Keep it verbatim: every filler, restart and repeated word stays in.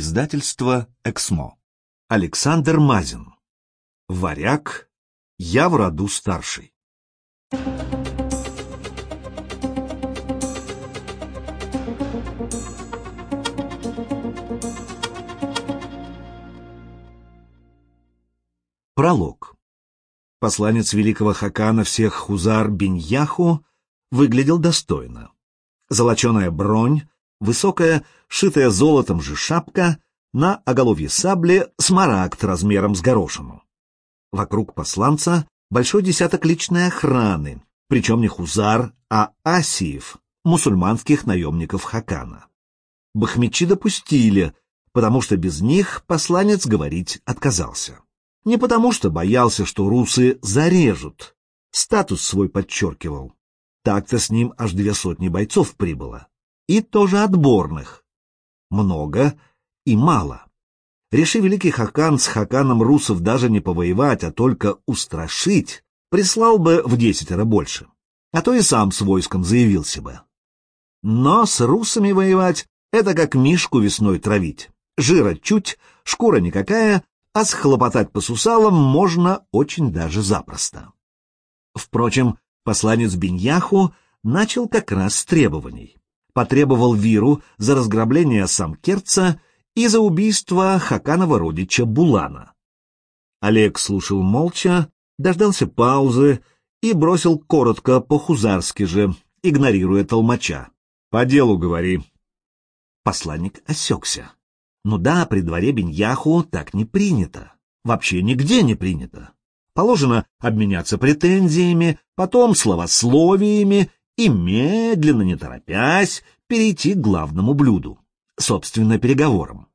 Издательство «Эксмо». Александр Мазин. Варяг. Я в роду старший. Пролог. Посланец великого хакана всех хузар Биньяху выглядел достойно. Золоченая бронь, высокая, шитая золотом же шапка, на оголовье сабли смарагд размером с горошину. Вокруг посланца большой десяток личной охраны, причем не хузар, а асиев, мусульманских наемников хакана. Бахмичи допустили, потому что без них посланец говорить отказался. Не потому что боялся, что русы зарежут, статус свой подчеркивал. Так-то с ним аж две сотни бойцов прибыло. И тоже отборных. Много и мало. Реши великий хакан с хаканом русов даже не повоевать, а только устрашить, прислал бы в десятеро больше. А то и сам с войском заявился бы. Но с русами воевать — это как мишку весной травить. Жира чуть, шкура никакая, а схлопотать по сусалам можно очень даже запросто. Впрочем, посланец Биньяху начал как раз с требований. Потребовал виру за разграбление Самкерца и за убийство хаканова родича Булана. Олег слушал молча, дождался паузы и бросил коротко по-хузарски же, игнорируя толмача. «По делу говори». Посланник осекся. Ну да, при дворе Биньяху так не принято. Вообще нигде не принято. Положено обменяться претензиями, потом словословиями и медленно, не торопясь, перейти к главному блюду, собственно, переговорам.